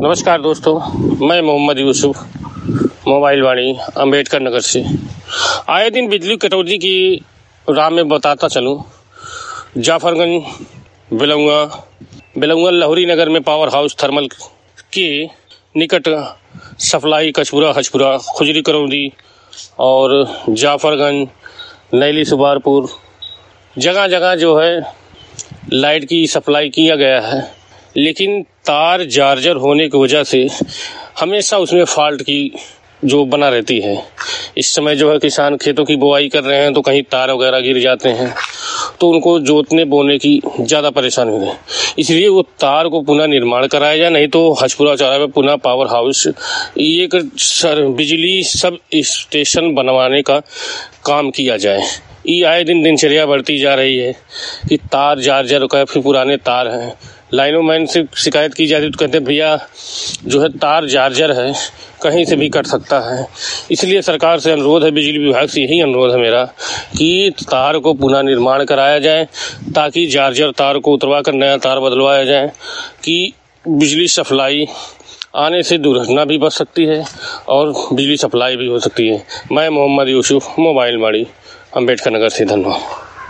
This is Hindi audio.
नमस्कार दोस्तों, मैं मोहम्मद यूसुफ मोबाइल वाणी अम्बेडकर नगर से आए दिन बिजली कटौती की राह में बताता चलूं। जाफरगंज बिलौंगा लहुरी नगर में पावर हाउस थर्मल के निकट सप्लाई कचपुरा खुजरी करौंदी और जाफरगंज नैली सुबारपुर जगह जगह जो है लाइट की सप्लाई किया गया है, लेकिन तार जार्जर होने की वजह से हमेशा उसमें फॉल्ट की जो बना रहती है। इस समय जो है किसान खेतों की बुआई कर रहे हैं तो कहीं तार वगैरह गिर जाते हैं तो उनको जोतने बोने की ज़्यादा परेशानी है। इसलिए वो तार को पुनः निर्माण कराया जाए, नहीं तो हजपुरा चौराहे में पुनः पावर हाउस एक बिजली सब स्टेशन बनवाने का काम किया जाए। ये आए दिन दिनचर्या बढ़ती जा रही है कि तार जार्जर काफ़ी पुराने तार हैं। लाइनों मैन से शिकायत की जाती तो कहते हैं भैया जो है तार जार्जर है, कहीं से भी कट सकता है। इसलिए सरकार से अनुरोध है, बिजली विभाग से यही अनुरोध है मेरा कि तार को पुनः निर्माण कराया जाए ताकि जार्जर तार को उतरवा कर नया तार बदलवाया जाए कि बिजली सप्लाई आने से दुर्घटना भी बच सकती है और बिजली सप्लाई भी हो सकती है। मैं मोहम्मद यूसुफ मोबाइल वाणी अम्बेडकर नगर से। धन्यवाद।